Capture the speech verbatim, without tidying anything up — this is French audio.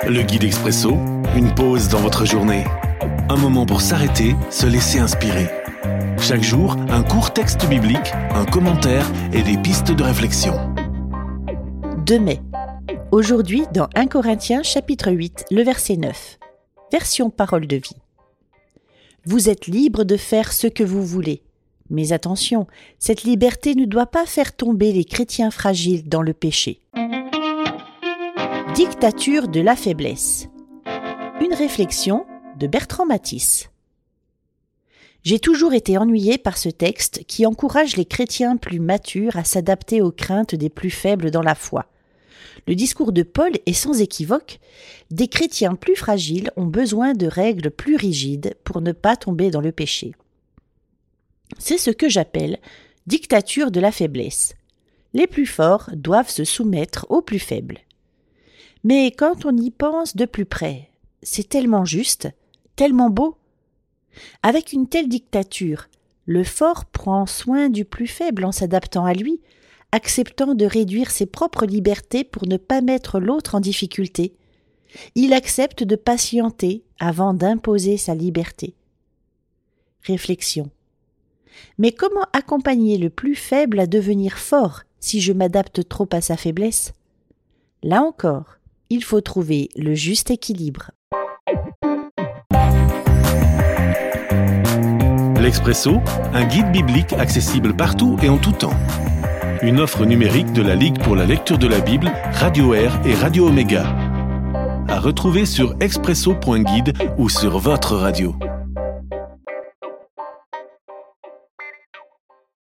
Le guide expresso, une pause dans votre journée. Un moment pour s'arrêter, se laisser inspirer. Chaque jour, un court texte biblique, un commentaire et des pistes de réflexion. deux mai. Aujourd'hui, dans premier Corinthiens chapitre huit, le verset neuf. Version parole de vie. Vous êtes libres de faire ce que vous voulez. Mais attention, cette liberté ne doit pas faire tomber les chrétiens fragiles dans le péché. Dictature de la faiblesse. Une réflexion de Bertrand Matisse. J'ai toujours été ennuyé par ce texte qui encourage les chrétiens plus matures à s'adapter aux craintes des plus faibles dans la foi. Le discours de Paul est sans équivoque. Des chrétiens plus fragiles ont besoin de règles plus rigides pour ne pas tomber dans le péché. C'est ce que j'appelle dictature de la faiblesse. Les plus forts doivent se soumettre aux plus faibles. Mais quand on y pense de plus près, c'est tellement juste, tellement beau. Avec une telle dictature, le fort prend soin du plus faible en s'adaptant à lui, acceptant de réduire ses propres libertés pour ne pas mettre l'autre en difficulté. Il accepte de patienter avant d'imposer sa liberté. Réflexion. Mais comment accompagner le plus faible à devenir fort si je m'adapte trop à sa faiblesse ? Là encore, il faut trouver le juste équilibre. L'Expresso, un guide biblique accessible partout et en tout temps. Une offre numérique de la Ligue pour la lecture de la Bible, Radio Air et Radio Omega. À retrouver sur expresso point guide ou sur votre radio.